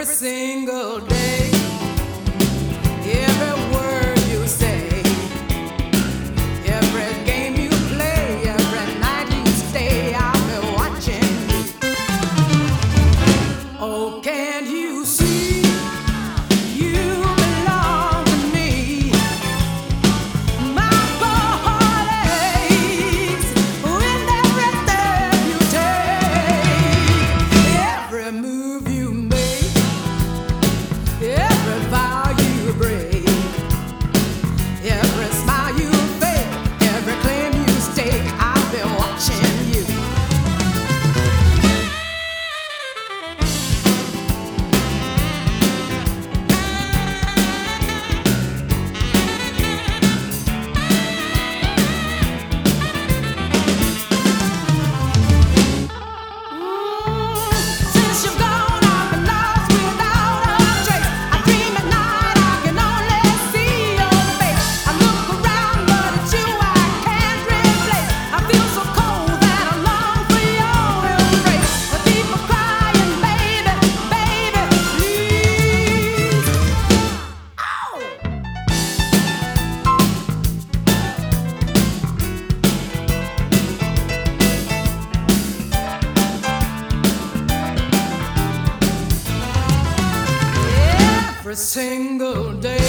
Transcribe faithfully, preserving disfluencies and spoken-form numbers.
every single day, every word you say, every game you play, every night you stay. I've been watching you. Oh, can't you see you belong to me? My heart aches with every step you take, every move you make, every vow you break, every smile you fake, every claim you stake. I've been watching you. Since you've gone, I've been lost without a trace. I dream at night, I can only see your face. I look around, but it's you I can't replace. I feel so cold that I long for your embrace. I keep on crying, baby, baby, please. Oh! Every single day,